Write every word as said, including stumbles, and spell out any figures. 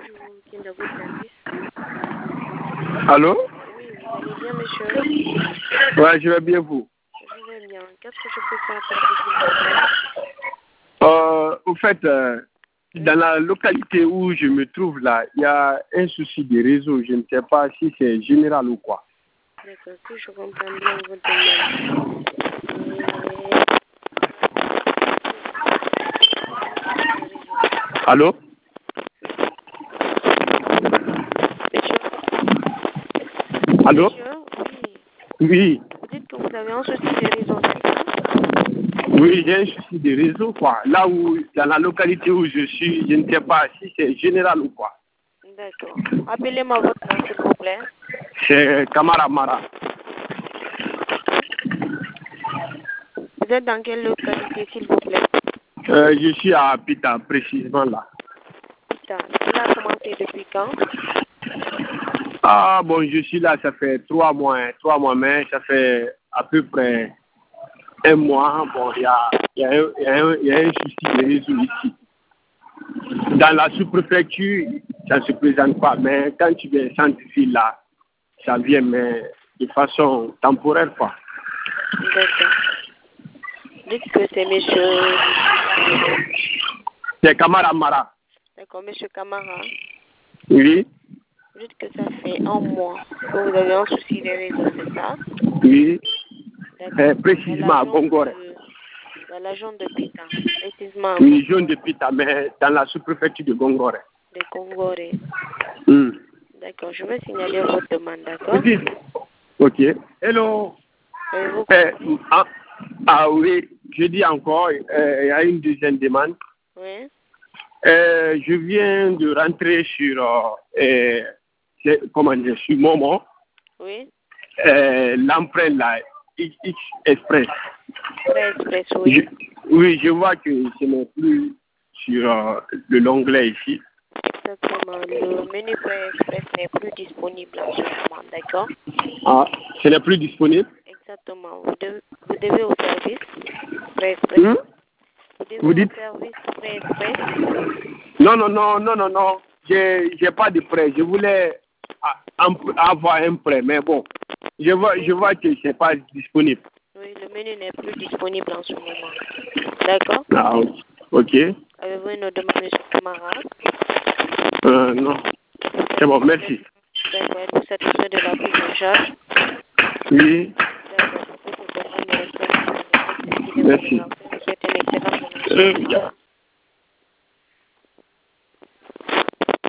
je vous tiens à votre service. Allô? Oui, vous allez bien, monsieur? Ouais, je vais bien, vous. Je vais bien. Qu'est-ce que je peux faire pour vous, s'il vous plaît? Euh, au fait, euh, dans la localité où je me trouve là, il y a un souci de réseau. Je ne sais pas si c'est général ou quoi. D'accord, si je comprends bien votre demande. Et... Allô? Monsieur? Allô? Monsieur? Oui. Oui. Vous dites que vous avez un souci de réseau, c'est ça? Oui, j'ai un souci de réseau, quoi. Là où, dans la localité où je suis, je ne sais pas si c'est général ou quoi. D'accord. Appelez-moi votre nom, s'il vous plaît. C'est Kamara Mara. Vous êtes dans quelle localité, s'il vous plaît? Euh, je suis à Pita, précisément là. Putain, cela a commencé depuis quand? Ah bon, je suis là, ça fait trois mois, hein, trois mois, mais ça fait à peu près un mois. Bon, il y a, y, a un, y, a un, y a un souci de réseau ici. Dans la sous-préfecture, ça ne se présente pas, mais quand tu viens centre-ville là, ça vient, mais de façon temporaire, quoi. D'accord. Dites que c'est monsieur... C'est Kamara Mara. D'accord, monsieur Kamara. Oui. Vous dites que ça fait un mois que vous avez un souci de réseau, c'est ça? Oui. Euh, D'accord. précisément à Gongore. Dans la zone de Pita. Précisément à Oui, zone de Pita, mais dans la sous-préfecture de Gongore. De Gongore. Mm. D'accord, je vais signaler votre demande, d'accord? Ok. Hello. Avez-vous Euh, compris? ah, ah oui, je dis encore, euh, il y a une deuxième demande. Oui. Euh, je viens de rentrer sur, euh, euh, comment dire, sur Momo. Oui. Euh, l'empreinte là, X X Express. Express, oui. Je, oui, je vois que ce n'est plus sur euh, le l'onglet ici. Exactement. Le menu Express n'est plus disponible en ce moment, d'accord? Ah, ce n'est plus disponible? Exactement. Vous devez, vous devez au service Express. Hmm? Vous devez Vous dites? au service Express. Non, non, non, non, non, non. J'ai, j'ai pas de prêt. Je voulais avoir un prêt, mais bon, je vois, je vois que c'est pas disponible. Oui, le menu n'est plus disponible en ce moment. D'accord? Ah, ok. Avez-vous une autre demande, monsieur Kamara? Euh, non. C'est bon, merci. D'accord. Êtes-vous satisfait de la prise en charge? Oui. D'accord. Pour cette demande, Merci. je vous souhaite une excellente journée.